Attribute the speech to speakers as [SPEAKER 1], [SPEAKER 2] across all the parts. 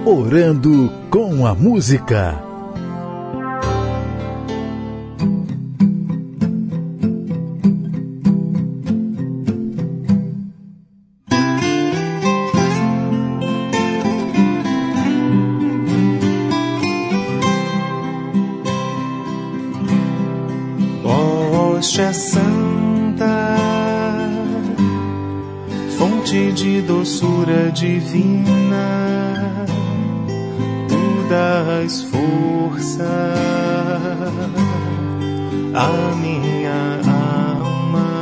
[SPEAKER 1] Orando com a Música.
[SPEAKER 2] Hóstia santa, fonte de doçura divina, tu dás força à minha alma.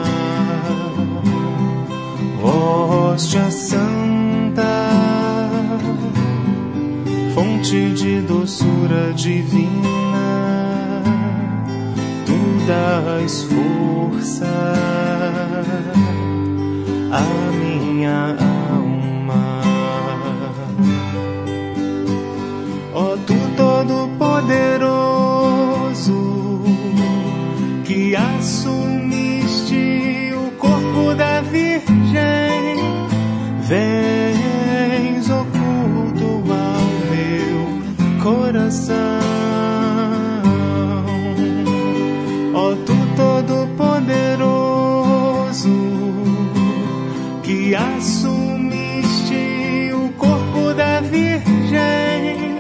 [SPEAKER 2] Hóstia santa, fonte de doçura divina, tu dás força à minha alma. Ó tu Todo-Poderoso, que assumiste o corpo da Virgem, vens oculto ao meu coração. Ó tu Todo-Poderoso, que assumiste o corpo da Virgem,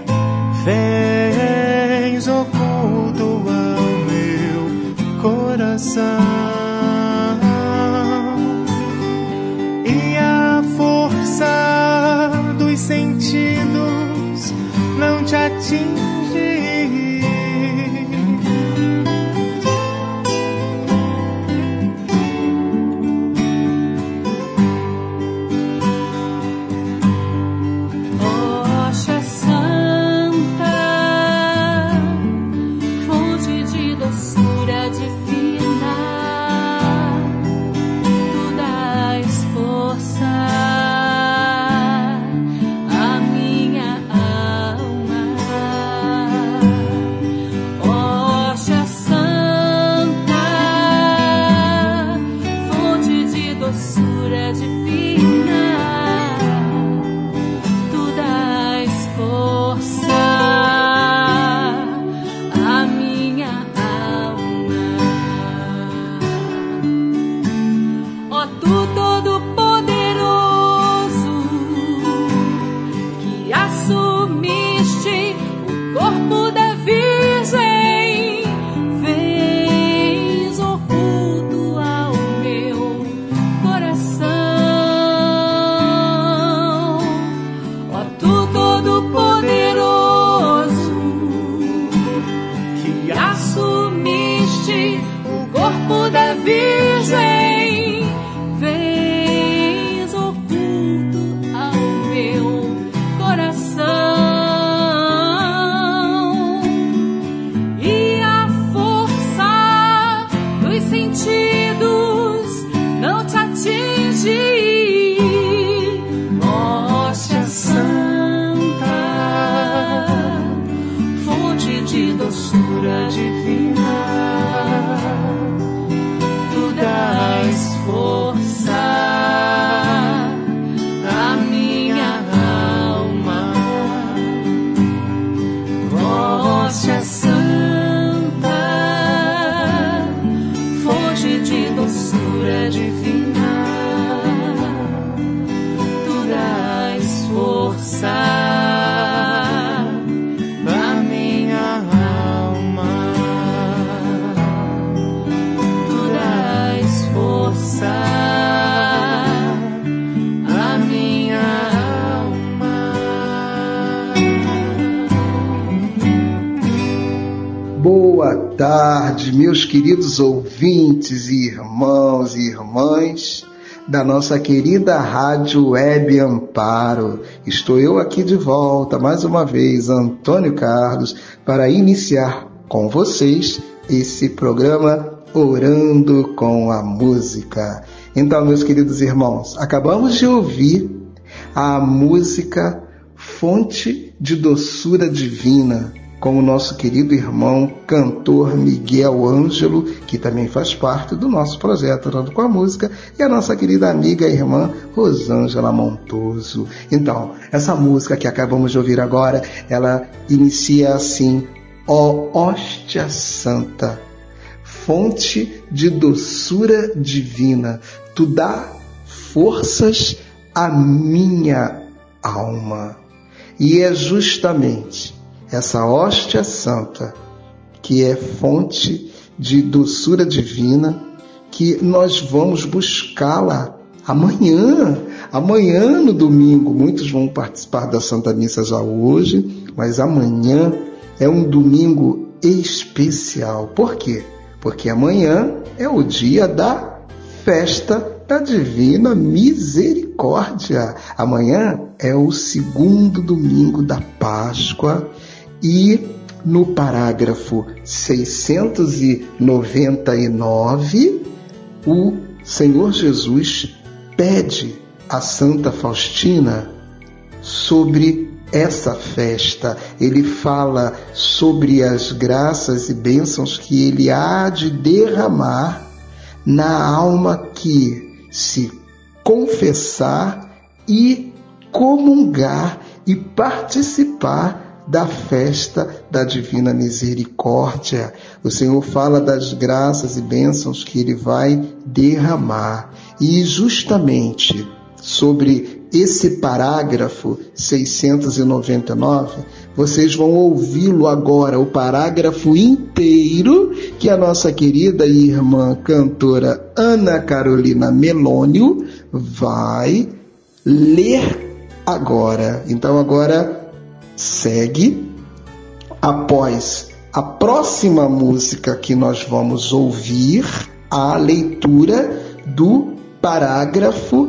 [SPEAKER 2] vens oculto ao meu coração. E a força dos sentidos não te atinge.
[SPEAKER 3] Boa tarde, meus queridos ouvintes, irmãos e irmãs da nossa querida Rádio Web Amparo. Estou eu aqui de volta, mais uma vez, Antônio Carlos, para iniciar com vocês esse programa Orando com a Música. Então, meus queridos irmãos, acabamos de ouvir a música Fonte de Doçura Divina, com o nosso querido irmão cantor Miguel Ângelo, que também faz parte do nosso projeto Orando com a Música, e a nossa querida amiga e irmã Rosângela Montoso. Então, essa música que acabamos de ouvir agora, ela inicia assim: ó hóstia santa, fonte de doçura divina, tu dá forças à minha alma. E é justamente essa hóstia santa, que é fonte de doçura divina, que nós vamos buscá-la amanhã no domingo. Muitos vão participar da Santa Missa já hoje, mas amanhã é um domingo especial. Por quê? Porque amanhã é o dia da festa da Divina Misericórdia. Amanhã é o segundo domingo da Páscoa e no parágrafo 699, o Senhor Jesus pede a Santa Faustina sobre essa festa. Ele fala sobre as graças e bênçãos que ele há de derramar na alma que se confessar e comungar e participar da festa da Divina Misericórdia. O Senhor fala das graças e bênçãos que ele vai derramar. E justamente sobre esse parágrafo 699, vocês vão ouvi-lo agora, o parágrafo inteiro, que a nossa querida irmã cantora Ana Carolina Melônio vai ler agora. Então agora segue, após a próxima música que nós vamos ouvir, a leitura do parágrafo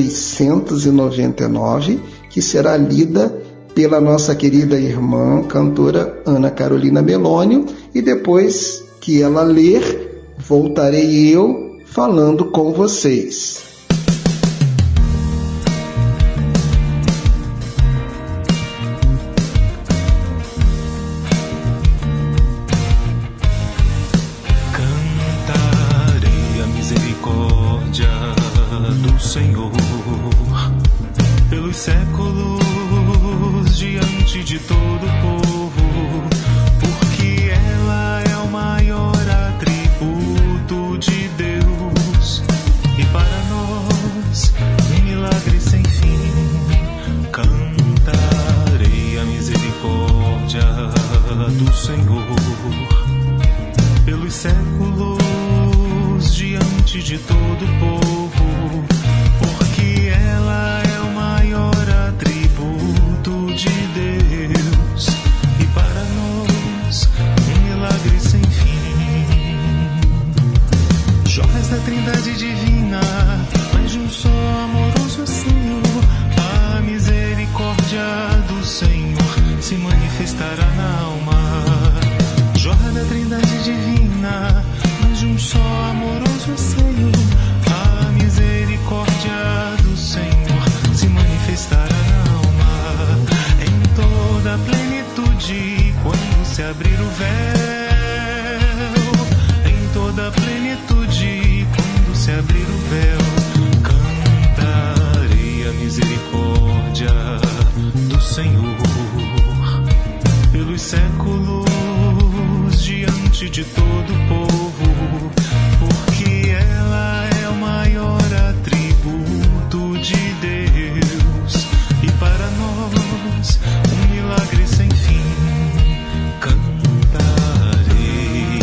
[SPEAKER 3] 699, que será lida pela nossa querida irmã cantora Ana Carolina Melônio, e depois que ela ler, voltarei eu falando com vocês.
[SPEAKER 2] Cantarei a misericórdia do Senhor pelos séculos diante de todo o povo, porque ela é o maior atributo de Deus, e para nós um milagre sem fim. Cantarei a misericórdia do Senhor pelos séculos diante de todo o povo, porque ela é o maior atributo de Deus, e para nós um milagre sem fim. Joias da Trindade divina, mas de um só amoroso Senhor, a misericórdia do Senhor se manifestará na alma. Joia da Trindade divina, mas de um só amoroso Senhor, a misericórdia do Senhor se manifestará na alma. Em toda a plenitude, quando se abrir o véu, em toda a plenitude, quando se abrir o véu, cantarei a misericórdia do Senhor pelos séculos diante de todo o povo, porque ela é o maior atributo de Deus, e para nós um milagre sem fim. Cantarei.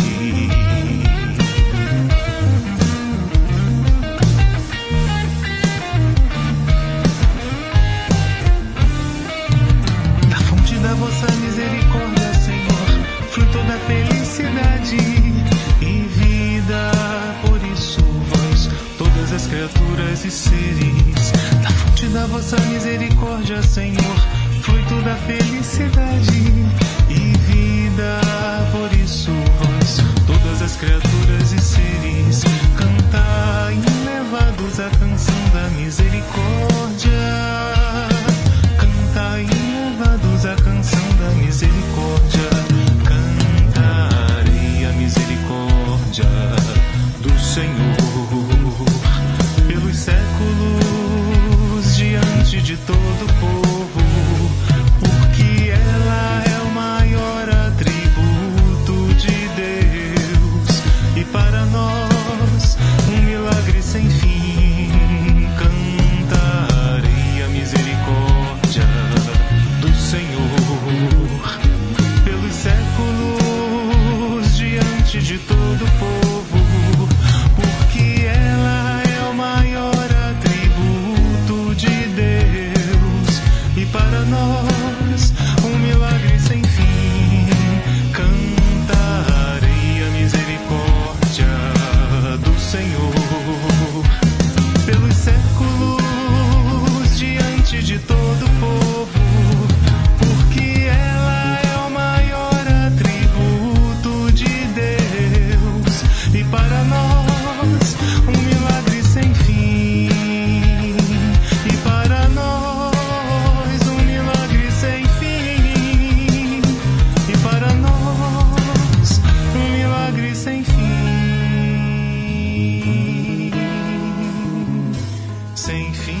[SPEAKER 2] Da fonte da vossa misericórdia, Senhor, fruto da felicidade e vida, por isso vós, todas as criaturas e seres, da fonte da vossa misericórdia, Senhor, fruto da felicidade e vida, por isso vós, todas as criaturas e seres, cantai elevados a canção da misericórdia, cantai elevados a canção da misericórdia. para nós um milagre sem fim. Cantarei a misericórdia do Senhor pelos séculos diante de todo o povo, porque ela é o maior atributo de Deus, e para nós um milagre sem fim. E para nós um milagre sem fim. E para nós um milagre sem fim. Sem fim.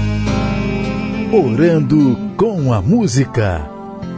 [SPEAKER 1] Orando com a música.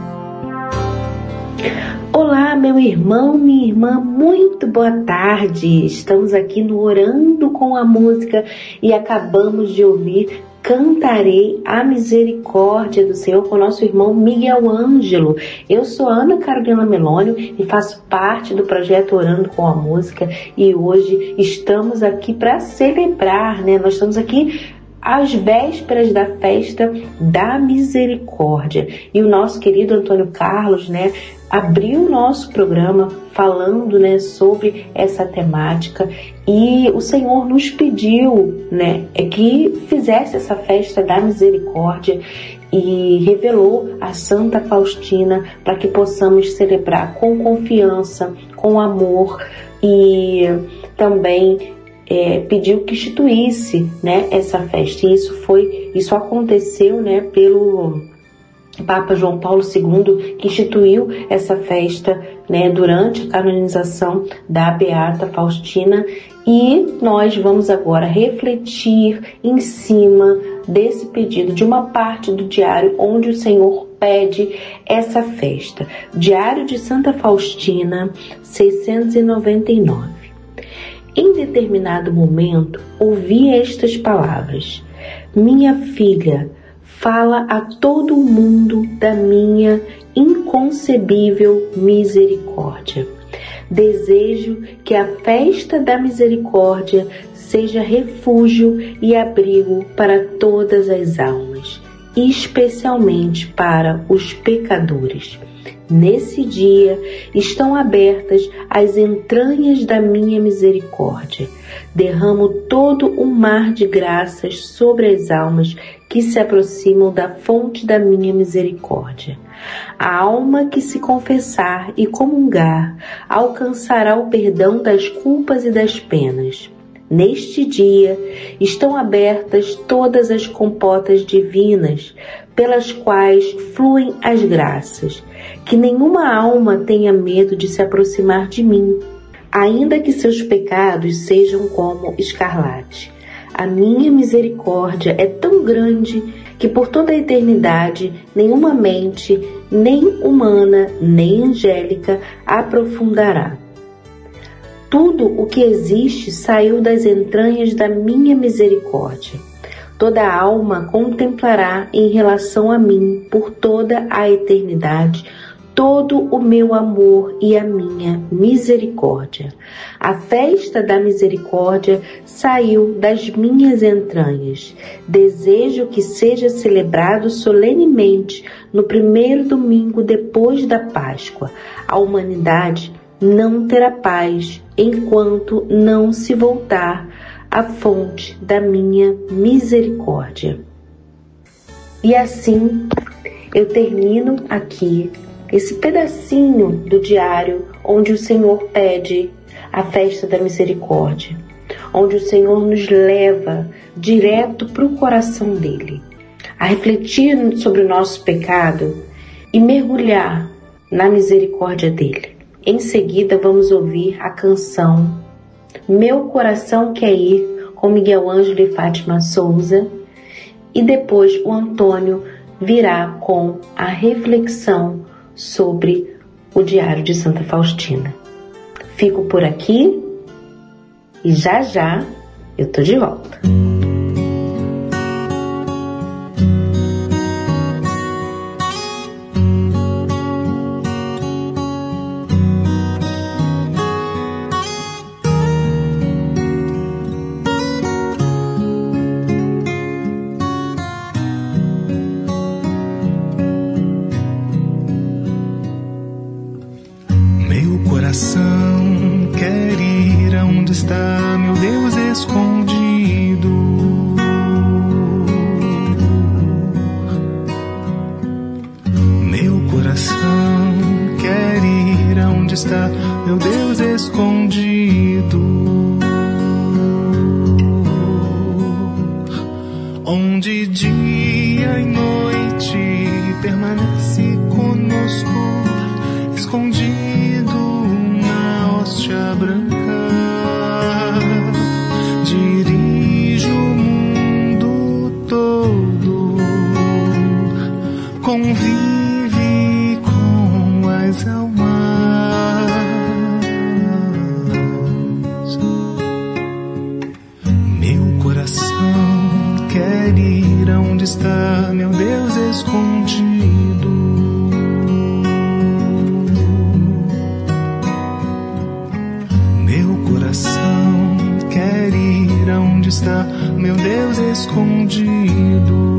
[SPEAKER 4] Olá, meu irmão, minha irmã, muito boa tarde. Estamos aqui no Orando com a Música e acabamos de ouvir Cantarei a Misericórdia do Senhor com o nosso irmão Miguel Ângelo. Eu sou Ana Carolina Melônio e faço parte do projeto Orando com a Música, e hoje estamos aqui para celebrar, né? Nós estamos aqui às vésperas da festa da misericórdia. E o nosso querido Antônio Carlos, né, abriu o nosso programa falando, né, sobre essa temática, e o Senhor nos pediu, né, que fizesse essa festa da misericórdia e revelou a Santa Faustina para que possamos celebrar com confiança, com amor, e também pediu que instituísse, né, essa festa. E isso aconteceu, né, pelo Papa João Paulo II, que instituiu essa festa, né, durante a canonização da Beata Faustina. E nós vamos agora refletir em cima desse pedido, de uma parte do diário onde o Senhor pede essa festa. Diário de Santa Faustina, 699. Em determinado momento, ouvi estas palavras: minha filha, fala a todo o mundo da minha inconcebível misericórdia. Desejo que a festa da misericórdia seja refúgio e abrigo para todas as almas, especialmente para os pecadores. Nesse dia estão abertas as entranhas da minha misericórdia. Derramo todo um mar de graças sobre as almas que se aproximam da fonte da minha misericórdia. A alma que se confessar e comungar alcançará o perdão das culpas e das penas. Neste dia estão abertas todas as compotas divinas, pelas quais fluem as graças. Que nenhuma alma tenha medo de se aproximar de mim, ainda que seus pecados sejam como escarlate. A minha misericórdia é tão grande que por toda a eternidade nenhuma mente, nem humana, nem angélica, aprofundará. Tudo o que existe saiu das entranhas da minha misericórdia. Toda alma contemplará em relação a mim, por toda a eternidade, todo o meu amor e a minha misericórdia. A festa da misericórdia saiu das minhas entranhas. Desejo que seja celebrado solenemente no primeiro domingo depois da Páscoa. A humanidade não terá paz enquanto não se voltar à fonte da minha misericórdia. E assim eu termino aqui esse pedacinho do diário onde o Senhor pede a festa da misericórdia, onde o Senhor nos leva direto para o coração dele, a refletir sobre o nosso pecado e mergulhar na misericórdia dele. Em seguida vamos ouvir a canção Meu Coração Quer Ir, com Miguel Ângelo e Fátima Souza, e depois o Antônio virá com a reflexão sobre o Diário de Santa Faustina. Fico por aqui e já já eu tô de volta.
[SPEAKER 2] onde está meu Deus escondido? Onde dia e noite permanece conosco, escondido na hóstia branca. Dirige o mundo todo, convive com as almas. Meu coração quer ir aonde está meu Deus escondido. Meu coração quer ir aonde está meu Deus escondido.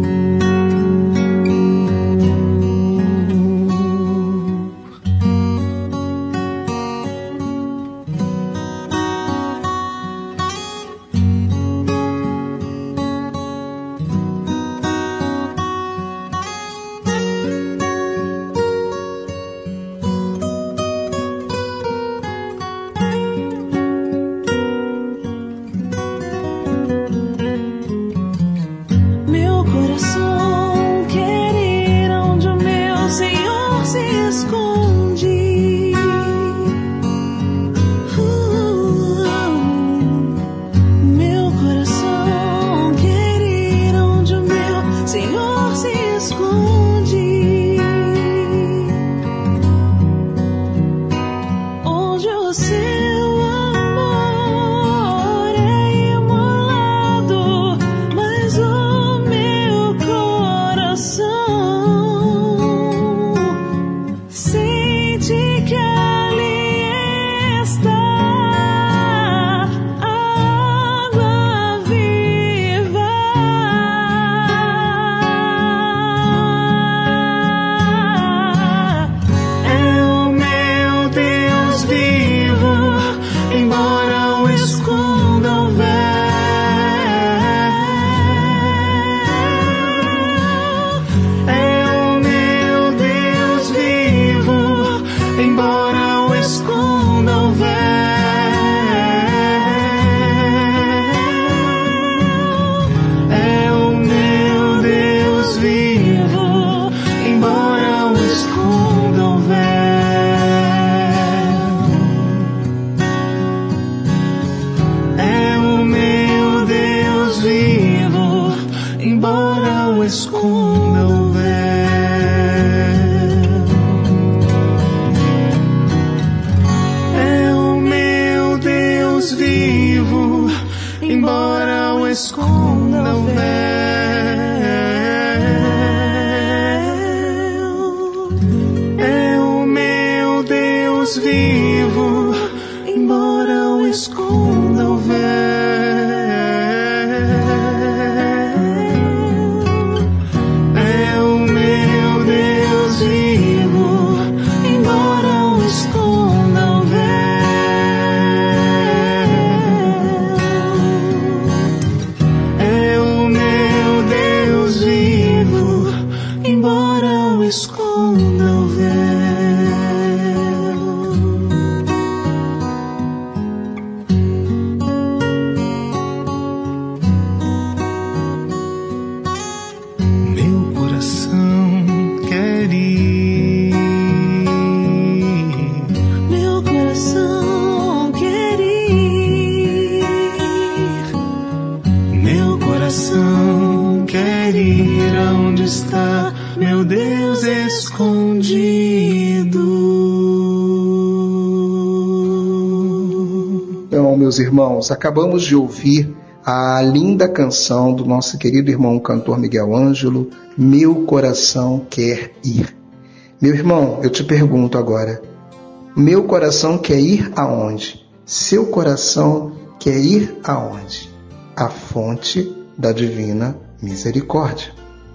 [SPEAKER 3] Meus irmãos, acabamos de ouvir a linda canção do nosso querido irmão cantor Miguel Ângelo, Meu Coração Quer Ir. Meu irmão, eu te pergunto agora, meu coração quer ir aonde? Seu coração quer ir aonde? A fonte da divina misericórdia.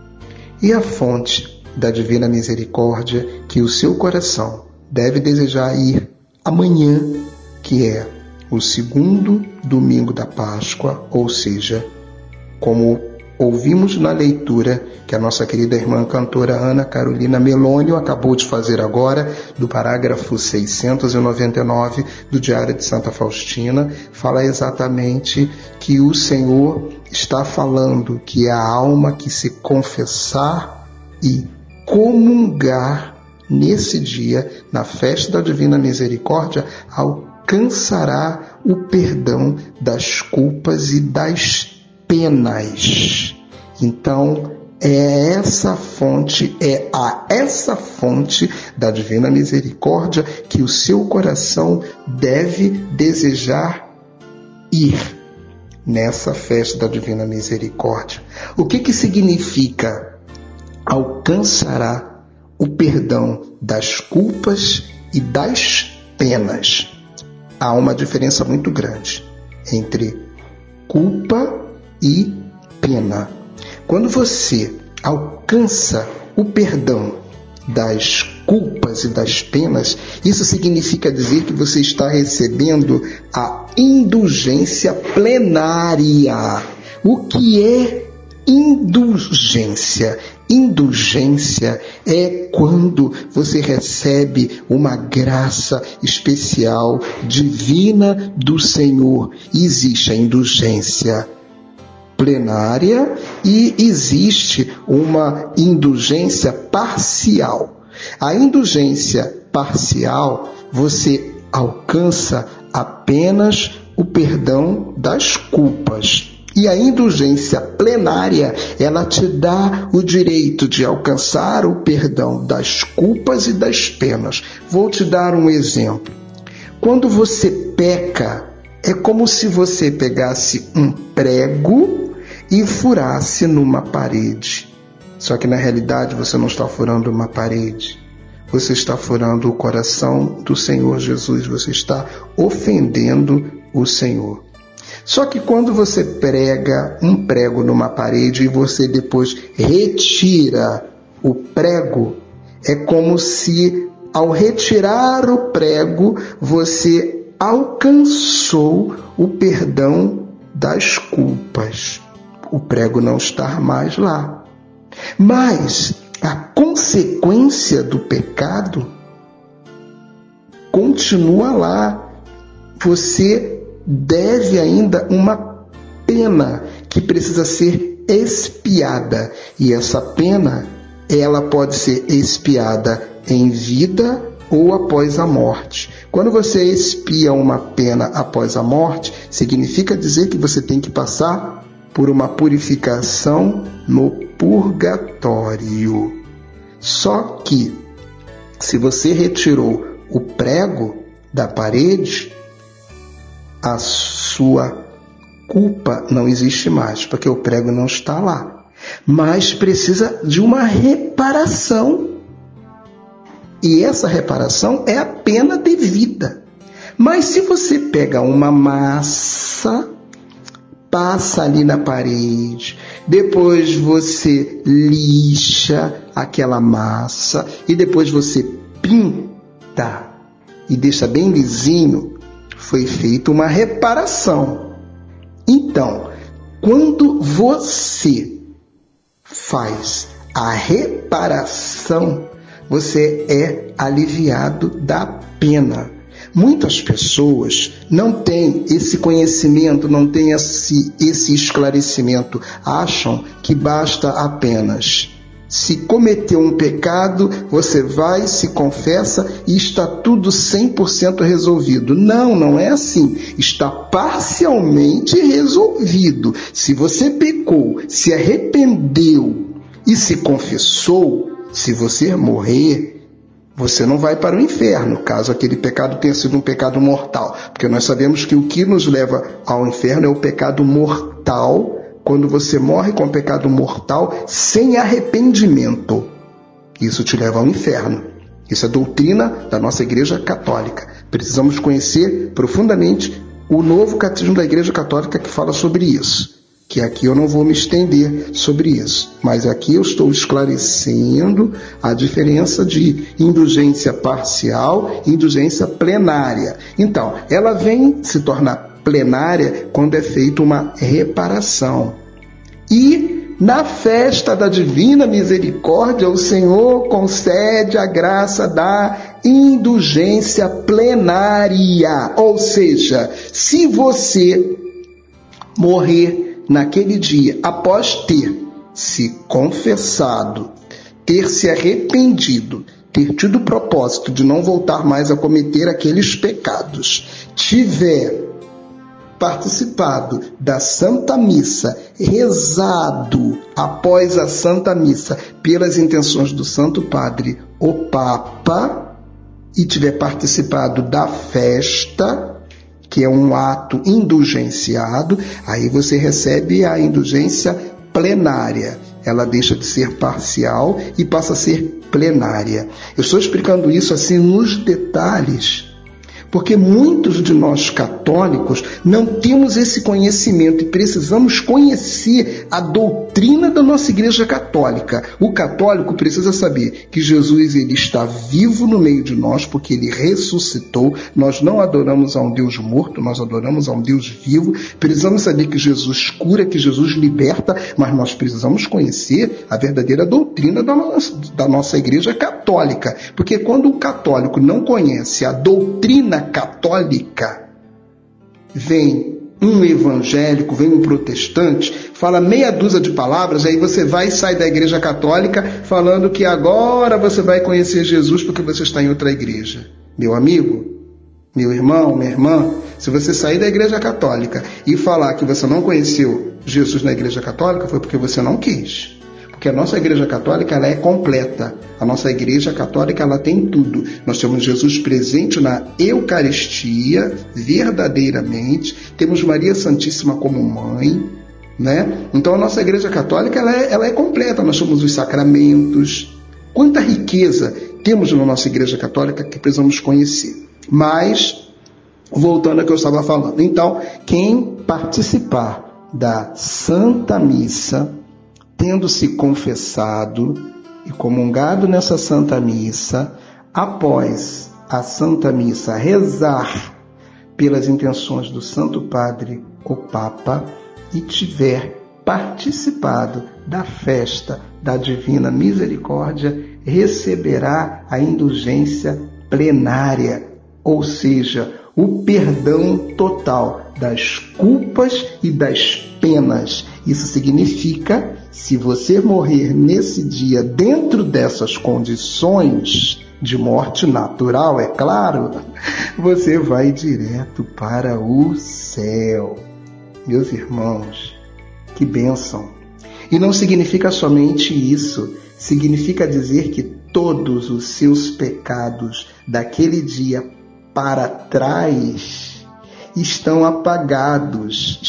[SPEAKER 3] E a fonte da divina misericórdia que o seu coração deve desejar ir amanhã, que é o segundo domingo da Páscoa, ou seja, como ouvimos na leitura que a nossa querida irmã cantora Ana Carolina Melônio acabou de fazer agora, do parágrafo 699 do Diário de Santa Faustina, fala exatamente que o Senhor está falando que a alma que se confessar e comungar nesse dia, na festa da Divina Misericórdia, alcançará o perdão das culpas e das penas. Então, é a essa fonte da Divina Misericórdia que o seu coração deve desejar ir nessa festa da Divina Misericórdia. O que significa alcançará o perdão das culpas e das penas? Há uma diferença muito grande entre culpa e pena. Quando você alcança o perdão das culpas e das penas, isso significa dizer que você está recebendo a indulgência plenária. O que é indulgência? Indulgência é quando você recebe uma graça especial, divina do Senhor. Existe a indulgência plenária e existe uma indulgência parcial. A indulgência parcial, você alcança apenas o perdão das culpas. E a indulgência plenária, ela te dá o direito de alcançar o perdão das culpas e das penas. Vou te dar um exemplo. Quando você peca, é como se você pegasse um prego e furasse numa parede. Só que na realidade você não está furando uma parede. Você está furando o coração do Senhor Jesus. Você está ofendendo o Senhor. Só que quando você prega um prego numa parede e você depois retira o prego, é como se ao retirar o prego você alcançou o perdão das culpas. O prego não está mais lá. Mas a consequência do pecado continua lá. Você deve ainda uma pena que precisa ser expiada. E essa pena, ela pode ser expiada em vida ou após a morte. Quando você expia uma pena após a morte, significa dizer que você tem que passar por uma purificação no purgatório. Só que, se você retirou o prego da parede, a sua culpa não existe mais, porque o prego não está lá. Mas precisa de uma reparação. E essa reparação é a pena devida. Mas se você pega uma massa, passa ali na parede, depois você lixa aquela massa e depois você pinta e deixa bem lisinho, foi feita uma reparação. Então, quando você faz a reparação, você é aliviado da pena. Muitas pessoas não têm esse conhecimento, não têm esse esclarecimento. Acham que basta apenas se cometeu um pecado, você vai, se confessa e está tudo 100% resolvido. Não, não é assim. Está parcialmente resolvido. Se você pecou, se arrependeu e se confessou, se você morrer, você não vai para o inferno, caso aquele pecado tenha sido um pecado mortal. Porque nós sabemos que o que nos leva ao inferno é o pecado mortal, quando você morre com pecado mortal sem arrependimento. Isso te leva ao inferno. Isso é doutrina da nossa Igreja Católica. Precisamos conhecer profundamente o novo catecismo da Igreja Católica que fala sobre isso. Que aqui eu não vou me estender sobre isso. Mas aqui eu estou esclarecendo a diferença de indulgência parcial e indulgência plenária. Então, ela vem se tornar plenária quando é feita uma reparação. E na festa da Divina Misericórdia, o Senhor concede a graça da indulgência plenária. Ou seja, se você morrer naquele dia, após ter se confessado, ter se arrependido, ter tido o propósito de não voltar mais a cometer aqueles pecados, tiver participado da Santa Missa, rezado após a Santa Missa pelas intenções do Santo Padre, o Papa, e tiver participado da festa, que é um ato indulgenciado, aí você recebe a indulgência plenária. Ela deixa de ser parcial e passa a ser plenária. Eu estou explicando isso assim nos detalhes, porque muitos de nós católicos não temos esse conhecimento e precisamos conhecer a doutrina da nossa Igreja Católica. O católico precisa saber que Jesus ele está vivo no meio de nós, porque ele ressuscitou. Nós não adoramos a um Deus morto, nós adoramos a um Deus vivo. Precisamos saber que Jesus cura, que Jesus liberta, mas nós precisamos conhecer a verdadeira doutrina da nossa Igreja Católica. Porque quando um católico não conhece a doutrina católica, vem um evangélico, vem um protestante, fala meia dúzia de palavras, aí você vai e sai da Igreja Católica falando que agora você vai conhecer Jesus porque você está em outra igreja. Meu amigo, meu irmão, minha irmã, se você sair da Igreja Católica e falar que você não conheceu Jesus na Igreja Católica, foi porque você não quis. Porque a nossa Igreja Católica ela é completa. A nossa Igreja Católica ela tem tudo. Nós temos Jesus presente na Eucaristia, verdadeiramente. Temos Maria Santíssima como mãe, né? Então a nossa Igreja Católica ela é completa. Nós temos os sacramentos. Quanta riqueza temos na nossa Igreja Católica que precisamos conhecer. Mas, voltando ao que eu estava falando. Então, quem participar da Santa Missa, tendo se confessado e comungado nessa Santa Missa, após a Santa Missa rezar pelas intenções do Santo Padre, o Papa, e tiver participado da festa da Divina Misericórdia, receberá a indulgência plenária, ou seja, o perdão total das culpas e das penas. Isso significa, se você morrer nesse dia dentro dessas condições de morte natural, é claro, você vai direto para o céu. Meus irmãos, que bênção! E não significa somente isso, significa dizer que todos os seus pecados daquele dia para trás estão apagadas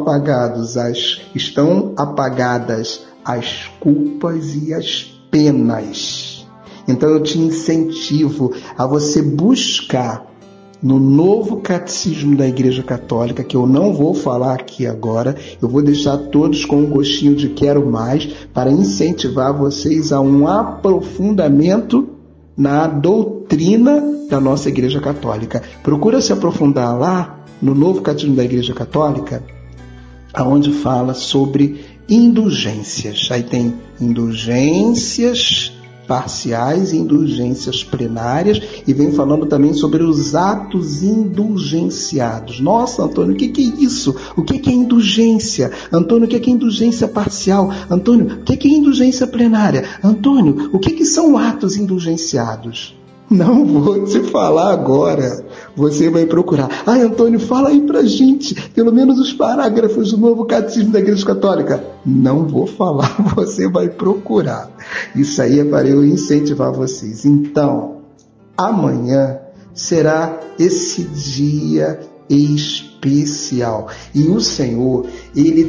[SPEAKER 3] as culpas e as penas. Então eu te incentivo a você buscar no novo catecismo da Igreja Católica, que eu não vou falar aqui agora, eu vou deixar todos com um gostinho de quero mais, para incentivar vocês a um aprofundamento na doutrina da nossa Igreja Católica. Procura se aprofundar lá no novo catecismo da Igreja Católica, aonde fala sobre indulgências. Aí tem indulgências parciais e indulgências plenárias, e vem falando também sobre os atos indulgenciados. Nossa, Antônio, o que é isso? O que é indulgência? Antônio, o que é indulgência parcial? Antônio, o que é indulgência plenária? Antônio, o que são atos indulgenciados? Não vou te falar agora. Você vai procurar. Ai, Antônio, fala aí pra gente, pelo menos os parágrafos do novo catecismo da Igreja Católica. Não vou falar, você vai procurar. Isso aí é para eu incentivar vocês. Então, amanhã será esse dia especial. E o Senhor, Ele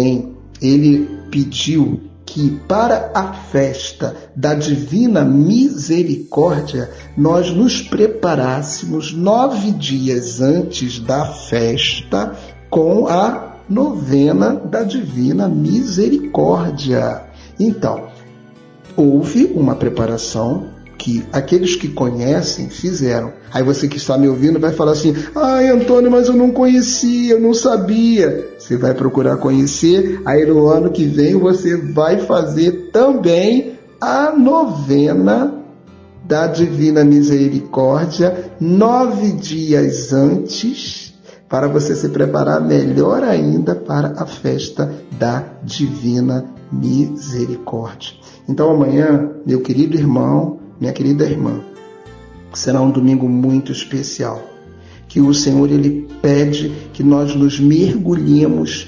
[SPEAKER 3] pediu que para a festa da Divina Misericórdia nós nos preparássemos 9 dias antes da festa com a novena da Divina Misericórdia. Então, houve uma preparação que aqueles que conhecem fizeram. Aí você que está me ouvindo vai falar assim: ai, Antônio, mas eu não conhecia, eu não sabia. Você vai procurar conhecer, aí no ano que vem você vai fazer também a novena da Divina Misericórdia 9 dias antes, para você se preparar melhor ainda para a festa da Divina Misericórdia. Então amanhã, meu querido irmão, minha querida irmã, será um domingo muito especial, que o Senhor ele pede que nós nos mergulhemos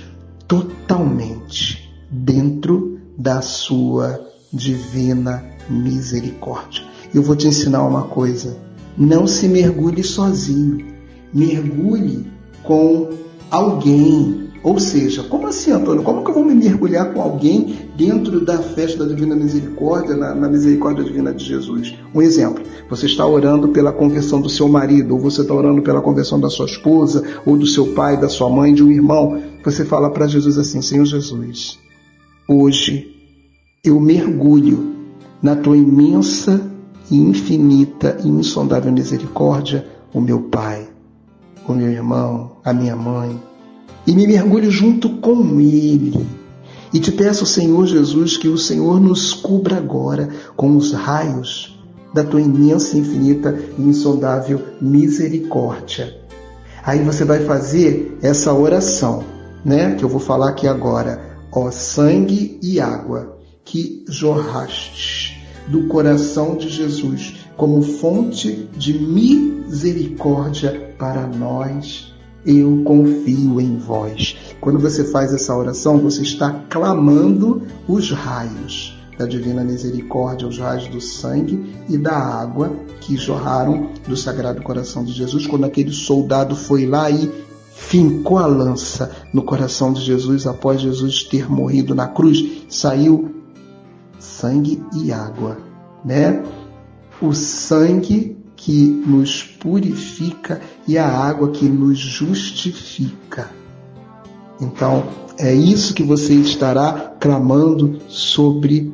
[SPEAKER 3] totalmente dentro da sua divina misericórdia. Eu vou te ensinar uma coisa: não se mergulhe sozinho, mergulhe com alguém. Ou seja, como assim, Antônio? Como que eu vou me mergulhar com alguém dentro da festa da Divina Misericórdia, na misericórdia divina de Jesus? Um exemplo: você está orando pela conversão do seu marido, ou você está orando pela conversão da sua esposa, ou do seu pai, da sua mãe, de um irmão. Você fala para Jesus assim: Senhor Jesus, hoje eu mergulho na tua imensa e infinita e insondável misericórdia, o meu pai, o meu irmão, a minha mãe, e me mergulho junto com ele. E te peço, Senhor Jesus, que o Senhor nos cubra agora com os raios da tua imensa, infinita e insondável misericórdia. Aí você vai fazer essa oração, né, que eu vou falar aqui agora. Ó sangue e água que jorraste do coração de Jesus como fonte de misericórdia para nós, eu confio em vós. Quando você faz essa oração, você está clamando os raios da Divina Misericórdia, os raios do sangue e da água que jorraram do Sagrado Coração de Jesus, quando aquele soldado foi lá e fincou a lança no coração de Jesus após Jesus ter morrido na cruz. Saiu sangue e água, né? O sangue que nos purifica e a água que nos justifica. Então, é isso que você estará clamando sobre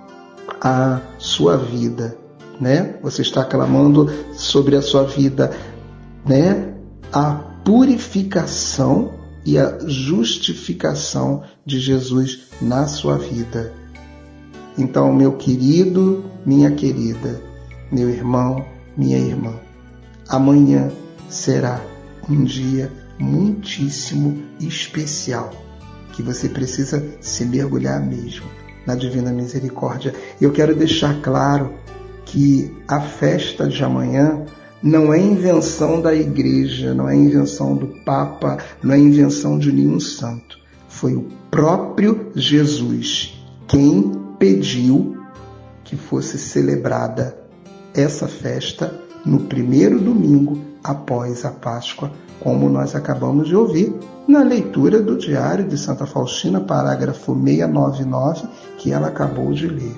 [SPEAKER 3] a sua vida, né? Você está clamando sobre a sua vida, né? A purificação e a justificação de Jesus na sua vida. Então, meu querido, minha querida, meu irmão, minha irmã, amanhã será um dia muitíssimo especial, que você precisa se mergulhar mesmo na Divina Misericórdia. Eu quero deixar claro que a festa de amanhã não é invenção da igreja, não é invenção do Papa, não é invenção de nenhum santo. Foi o próprio Jesus quem pediu que fosse celebrada essa festa no primeiro domingo após a Páscoa, como nós acabamos de ouvir na leitura do Diário de Santa Faustina, parágrafo 699, que ela acabou de ler.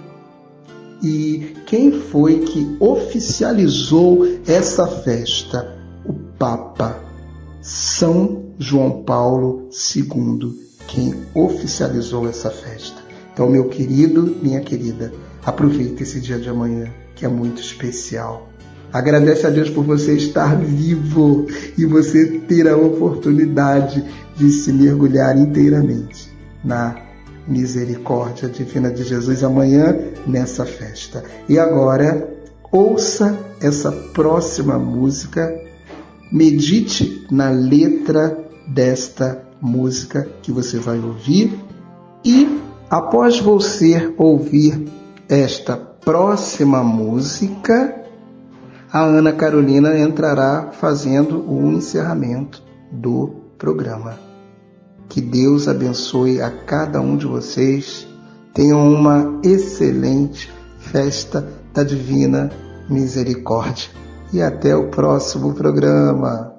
[SPEAKER 3] E quem foi que oficializou essa festa? O Papa São João Paulo II, quem oficializou essa festa. Então, meu querido, minha querida, aproveite esse dia de amanhã, que é muito especial. Agradece a Deus por você estar vivo e você ter a oportunidade de se mergulhar inteiramente na misericórdia divina de Jesus amanhã nessa festa. E agora, ouça essa próxima música, medite na letra desta música que você vai ouvir e, após você ouvir esta próxima música, a Ana Carolina entrará fazendo o encerramento do programa. Que Deus abençoe a cada um de vocês. Tenham uma excelente festa da Divina Misericórdia. E até o próximo programa.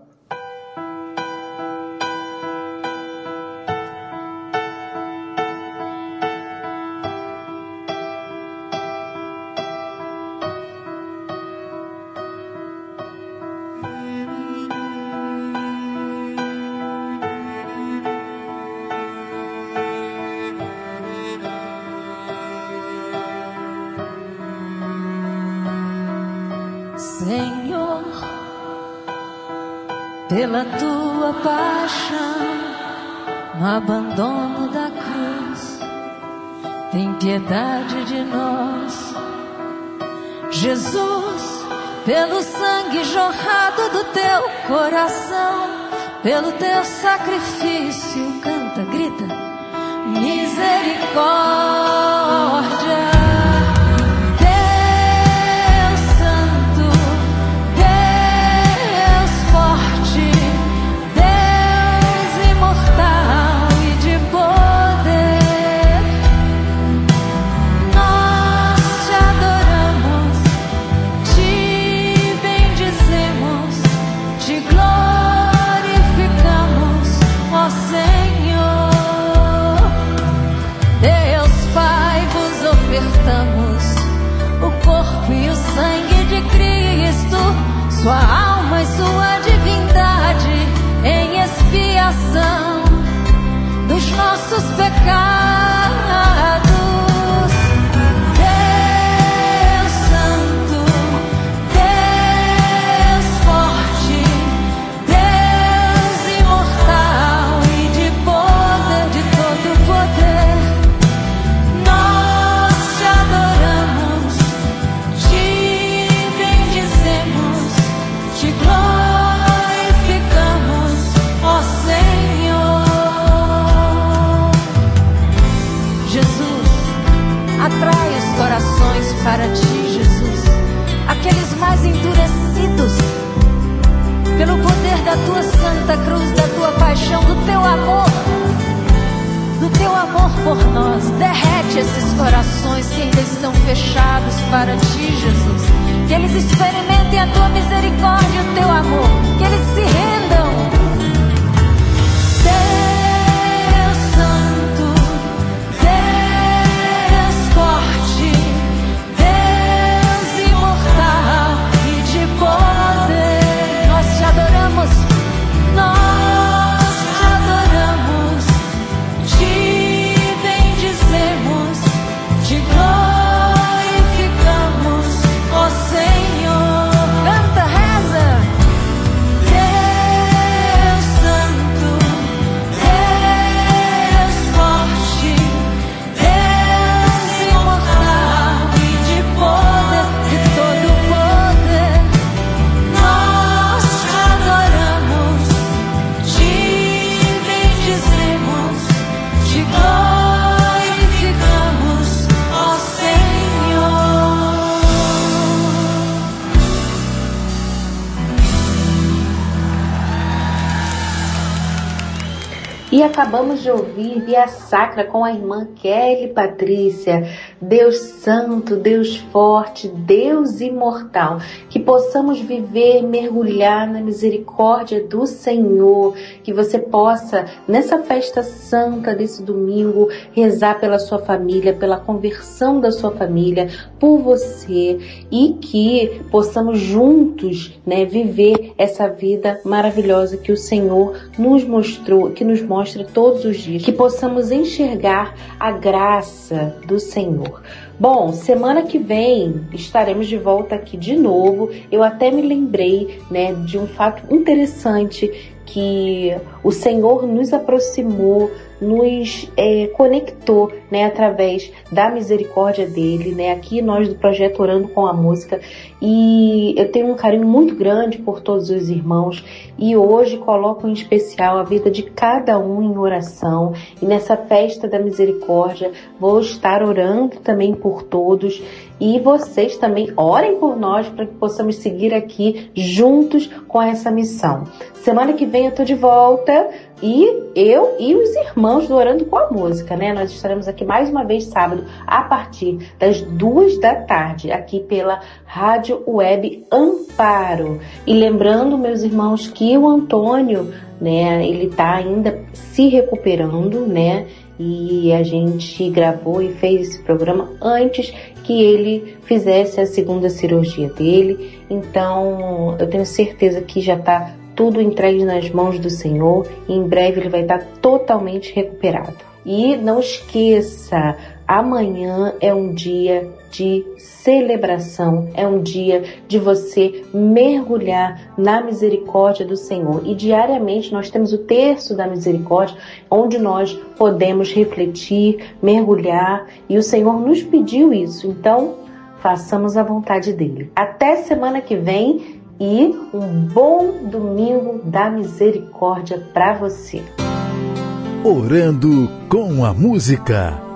[SPEAKER 5] Senhor, pela tua paixão, no abandono da cruz, tem piedade de nós. Jesus, pelo sangue jorrado do teu coração, pelo teu sacrifício, canta, grita, misericórdia. O corpo e o sangue de Cristo, sua alma e sua divindade, em expiação dos nossos pecados. Deus Santo, Deus forte, Deus imortal e de poder, de todo poder, para ti, Jesus, aqueles mais endurecidos, pelo poder da tua santa cruz, da tua paixão, do teu amor por nós. Derrete esses corações que ainda estão fechados para ti, Jesus, que eles experimentem a tua misericórdia e o teu amor, que eles se rendam. Deus Santo, Deus forte, nós te adoramos, te bendizemos, te glorificamos, ó Senhor. Canta, reza. Deus Santo, Deus forte, Deus imortal e de poder, de todo poder, nós te adoramos, te bendizemos, te glorificamos, ó Senhor.
[SPEAKER 4] E acabamos de ouvir Via Sacra com a irmã Kelly Patrícia. Deus Santo, Deus Forte, Deus Imortal. Que possamos viver e mergulhar na misericórdia do Senhor. Que você possa, nessa festa santa desse domingo, rezar pela sua família, pela conversão da sua família, por você. E que possamos juntos, viver essa vida maravilhosa que o Senhor nos mostrou, que nos mostra todos os dias, que possamos enxergar a graça do Senhor. Bom, semana que vem estaremos de volta aqui de novo. Eu até me lembrei, de um fato interessante, que o Senhor nos aproximou, nos conectou, através da misericórdia dele, aqui nós do projeto Orando com a Música, e eu tenho um carinho muito grande por todos os irmãos, e hoje coloco em especial a vida de cada um em oração, e nessa festa da misericórdia vou estar orando também por todos, e vocês também orem por nós para que possamos seguir aqui juntos com essa missão. Semana que vem eu tô de volta, e eu e os irmãos do Orando com a Música, Nós estaremos aqui mais uma vez sábado, a partir das 14h, aqui pela Rádio Web Amparo. E lembrando, meus irmãos, que o Antônio, ele tá ainda se recuperando, E a gente gravou e fez esse programa antes que ele fizesse a segunda cirurgia dele. Então, eu tenho certeza que já tá tudo entregue nas mãos do Senhor e em breve ele vai estar totalmente recuperado. E não esqueça, Amanhã é um dia de celebração, é um dia de você mergulhar na misericórdia do Senhor. E diariamente nós temos o terço da misericórdia, onde nós podemos refletir, mergulhar, e o Senhor nos pediu isso. Então, façamos a vontade dele. Até semana que vem e um bom domingo da misericórdia para você.
[SPEAKER 1] Orando com a música.